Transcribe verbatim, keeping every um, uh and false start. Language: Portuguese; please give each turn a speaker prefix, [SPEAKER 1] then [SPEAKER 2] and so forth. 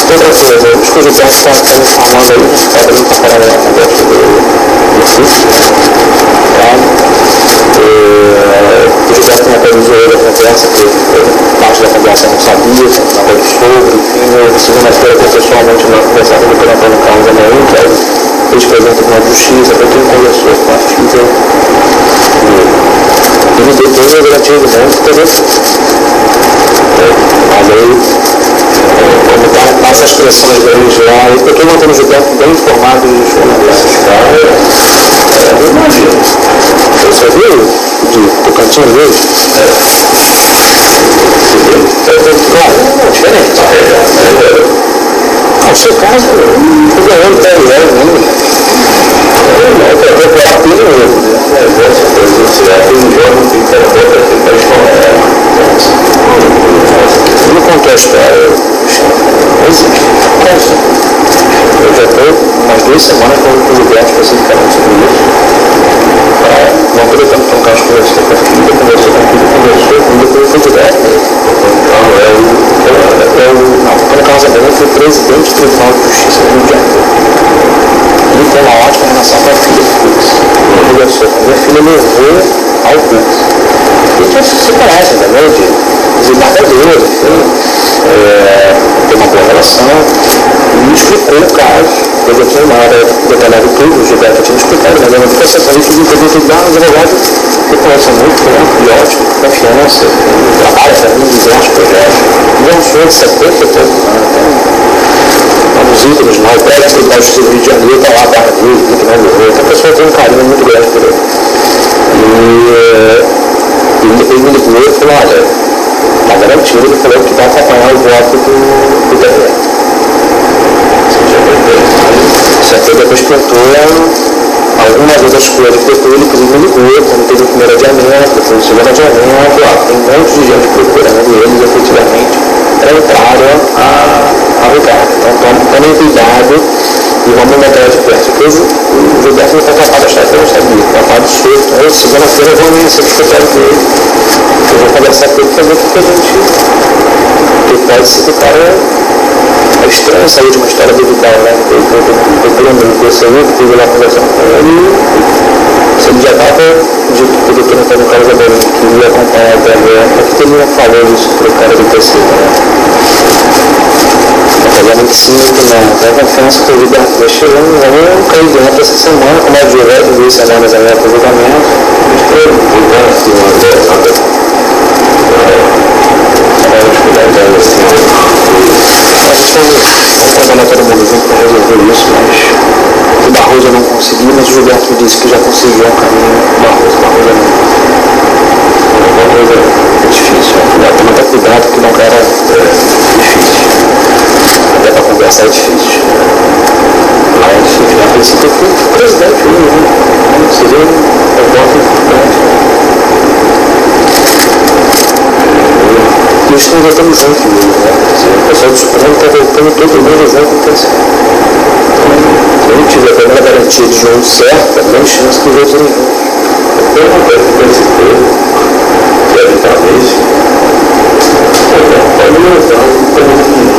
[SPEAKER 1] Outra coisa, os cogitantes estão me informando aí, está bem para caramba na conversa do curso, tá? O Gilberto me atualizou da conversa, que parte da conversa eu não sabia, nada de sobre, enfim, eu segunda-feira eu pessoalmente uma conversa com o doutor Antônio Carlos amanhã, que é o ex-presidente do Tribunal de Justiça, para quem conversou com a filha e me deu toda a garantia do mundo, entendeu? Mas aí, como tá, passa as pressões deles lá, e eu estou mantendo o Gilberto bem informado dos jornalistas, cara, eu imagino. Você viu de Tocantins hoje? É. Não, diferente. No seu caso, eu ganhando dez reais mesmo. Eu vou pegar tudo mesmo, né? Tem um jogo que tem outra que está escolhendo. Não contou a história. Mas, eu já estou umas duas semanas com o Gilberto especificamente sobre isso. Não estou tentando trocar as coisas com a filha, conversou com a filha, conversou com depois foi direto. É o. Não, o Antônio Carlos Abreu foi presidente do Tribunal de Justiça do Rio de Janeiro. Ele tem uma ótima relação com a filha do Fux. Ele conversou com a minha filha, levou ao Fux. E a gente se conhece, entendeu? De visitar a Deus, enfim. Tem uma boa relação. E me explicou o caso. Eu já tinha uma hora detalhado tudo, o Gilberto tinha explicado, mas eu não fiz essa política de entender que dá, os advogados que conhecem muito tempo, e ótimo, confiança, trabalha para mim em diversos projetos. E é um senhor de setenta e poucos anos, tem uns ídolos, não, o prédio do Tribunal de Justiça do Rio de Janeiro está lá, barra dele, que não morreu, então a pessoa tem um carinho muito grande por ele. E ele me ligou e falou, olha, está garantido, ele falou que vai acompanhar o voto do, do D P. Só que depois tentou algumas outras coisas que depois ele inclusive me ligou, quando teve o primeiro adiamento, depois o segundo adiamento, ó, tem um monte de gente procurando eles efetivamente para entrarem a, a lugar. Então tomem cuidado e vamos manter de perto. Depois o Gilberto me contratado a chefe, eu não sabia, contratado solto. Aí segunda-feira eu vou me ser secretário dele, eu vou conversar com ele para ver o que a gente. Porque pode ser que o cara. É estranho sair de uma história duvidal, né? Eu procurei um conselho, estive lá conversando com ele, se ele já estava dito que o doutor Antônio Carlos Abreu que ia acompanhar até agora, por que ele não falou isso para o cara do T C, né? Obviamente sim, que não. Então a confiança que o Gilberto vai chegando, vamos cair dentro essa semana, como é de direto, duas semanas aí até o julgamento. A gente vai trabalhar todo mundo junto para resolver isso, mas o Barroso eu não consegui, mas o Gilberto me disse que já conseguiu um caminho com o Barroso. Barroso é Barroso é difícil, né? Tem até cuidado porque não era é, difícil. Até para conversar é difícil. Mas, enfim, a princípio eu fui presidente, né? Seria um voto importante. E eles estão voltando junto mesmo, né? O pessoal do Supremo está voltando todo mundo junto no terceiro. Então, se a gente tiver a primeira garantia de junto certo, tem menos chance que os outros irem juntos. Eu não quero que esse povo quer evitar isso. Pode me usar como